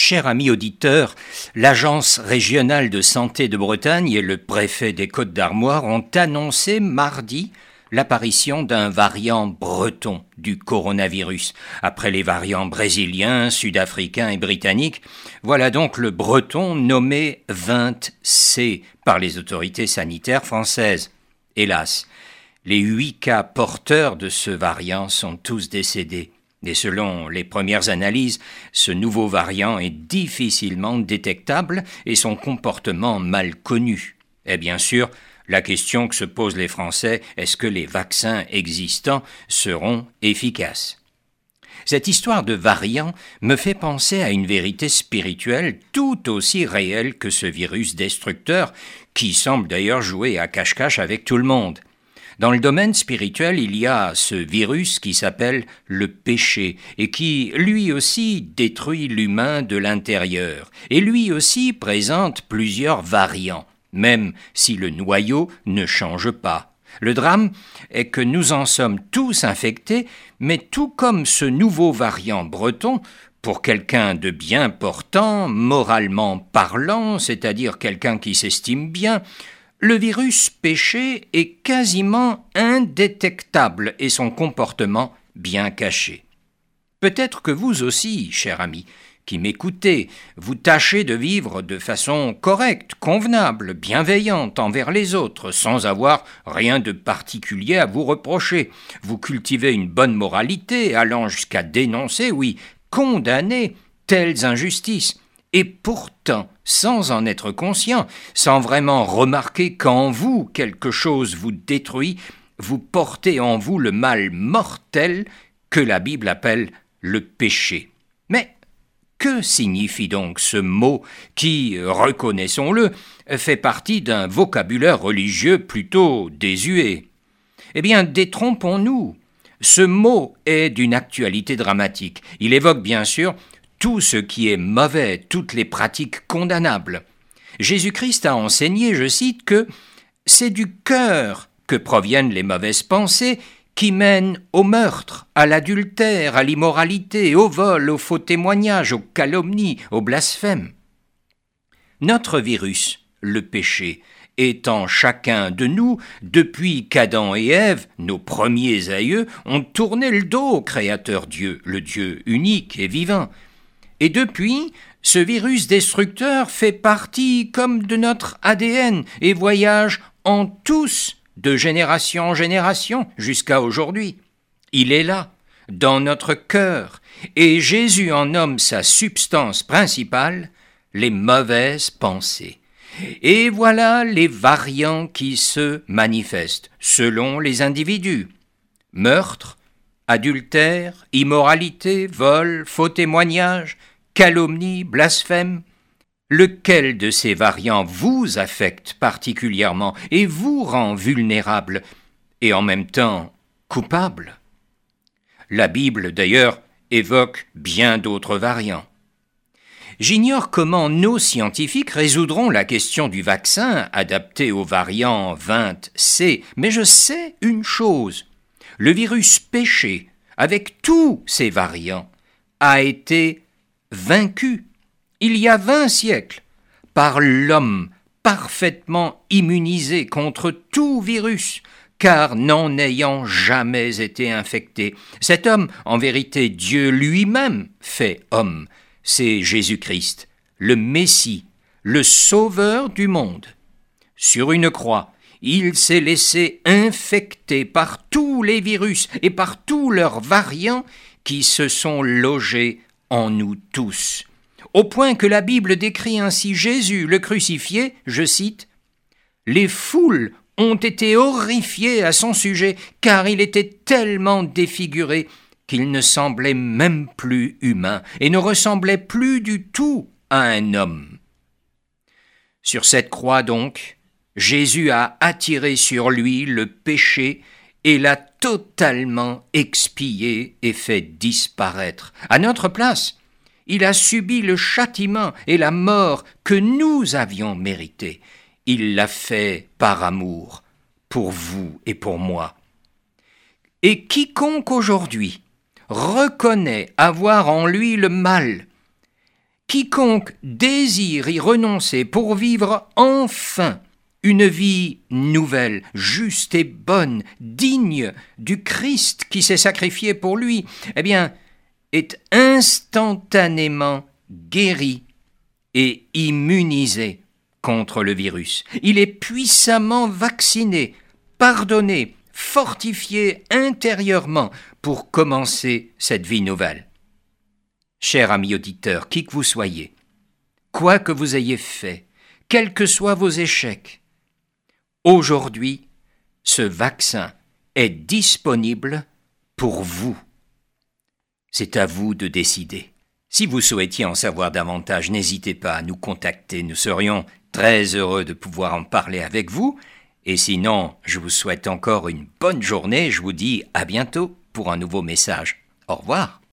Cher ami auditeur, l'Agence régionale de santé de Bretagne et le préfet des Côtes-d'Armor ont annoncé mardi l'apparition d'un variant breton du coronavirus. Après les variants brésiliens, sud-africains et britanniques, voilà donc le breton nommé 20C par les autorités sanitaires françaises. Hélas, les 8 cas porteurs de ce variant sont tous décédés. Et selon les premières analyses, ce nouveau variant est difficilement détectable et son comportement mal connu. Et bien sûr, la question que se posent les Français, est-ce que les vaccins existants seront efficaces ? Cette histoire de variant me fait penser à une vérité spirituelle tout aussi réelle que ce virus destructeur, qui semble d'ailleurs jouer à cache-cache avec tout le monde. Dans le domaine spirituel, il y a ce virus qui s'appelle le péché et qui, lui aussi, détruit l'humain de l'intérieur. Et lui aussi présente plusieurs variants, même si le noyau ne change pas. Le drame est que nous en sommes tous infectés, mais tout comme ce nouveau variant breton, pour quelqu'un de bien portant, moralement parlant, c'est-à-dire quelqu'un qui s'estime bien, le virus péché est quasiment indétectable et son comportement bien caché. Peut-être que vous aussi, cher ami, qui m'écoutez, vous tâchez de vivre de façon correcte, convenable, bienveillante envers les autres, sans avoir rien de particulier à vous reprocher. Vous cultivez une bonne moralité, allant jusqu'à dénoncer, oui, condamner telles injustices. Et pourtant, sans en être conscient, sans vraiment remarquer qu'en vous quelque chose vous détruit, vous portez en vous le mal mortel que la Bible appelle le péché. Mais que signifie donc ce mot qui, reconnaissons-le, fait partie d'un vocabulaire religieux plutôt désuet ? Eh bien, détrompons-nous. Ce mot est d'une actualité dramatique. Il évoque bien sûr tout ce qui est mauvais, toutes les pratiques condamnables. Jésus-Christ a enseigné, je cite, que c'est du cœur que proviennent les mauvaises pensées qui mènent au meurtre, à l'adultère, à l'immoralité, au vol, au faux témoignage, aux calomnies, au blasphème. Notre virus, le péché, est en chacun de nous depuis qu'Adam et Ève, nos premiers aïeux, ont tourné le dos au Créateur Dieu, le Dieu unique et vivant. Et depuis, ce virus destructeur fait partie comme de notre ADN et voyage en tous de génération en génération jusqu'à aujourd'hui. Il est là, dans notre cœur, et Jésus en nomme sa substance principale, les mauvaises pensées. Et voilà les variants qui se manifestent selon les individus. Meurtre, adultère, immoralité, vol, faux témoignage, calomnie, blasphème. Lequel de ces variants vous affecte particulièrement et vous rend vulnérable et en même temps coupable ? La Bible, d'ailleurs, évoque bien d'autres variants. J'ignore comment nos scientifiques résoudront la question du vaccin adapté au variant 20C, mais je sais une chose. Le virus péché, avec tous ses variants, a été vaincu, il y a 20 siècles, par l'homme parfaitement immunisé contre tout virus, car n'en ayant jamais été infecté. Cet homme, en vérité Dieu lui-même fait homme, c'est Jésus-Christ, le Messie, le Sauveur du monde. Sur une croix, il s'est laissé infecter par tous les virus et par tous leurs variants qui se sont logés en nous tous. Au point que la Bible décrit ainsi Jésus, le crucifié, je cite, « Les foules ont été horrifiées à son sujet, car il était tellement défiguré qu'il ne semblait même plus humain et ne ressemblait plus du tout à un homme. » Sur cette croix donc, Jésus a attiré sur lui le péché et l'a totalement expié et fait disparaître. À notre place, il a subi le châtiment et la mort que nous avions mérités. Il l'a fait par amour, pour vous et pour moi. Et quiconque aujourd'hui reconnaît avoir en lui le mal, Quiconque désire y renoncer pour vivre enfin une vie nouvelle, juste et bonne, digne du Christ qui s'est sacrifié pour lui, eh bien, est instantanément guéri et immunisé contre le virus. Il est puissamment vacciné, pardonné, fortifié intérieurement pour commencer cette vie nouvelle. Cher ami auditeur, qui que vous soyez, quoi que vous ayez fait, quels que soient vos échecs, aujourd'hui, ce vaccin est disponible pour vous. C'est à vous de décider. Si vous souhaitiez en savoir davantage, n'hésitez pas à nous contacter. Nous serions très heureux de pouvoir en parler avec vous. Et sinon, je vous souhaite encore une bonne journée. Je vous dis à bientôt pour un nouveau message. Au revoir.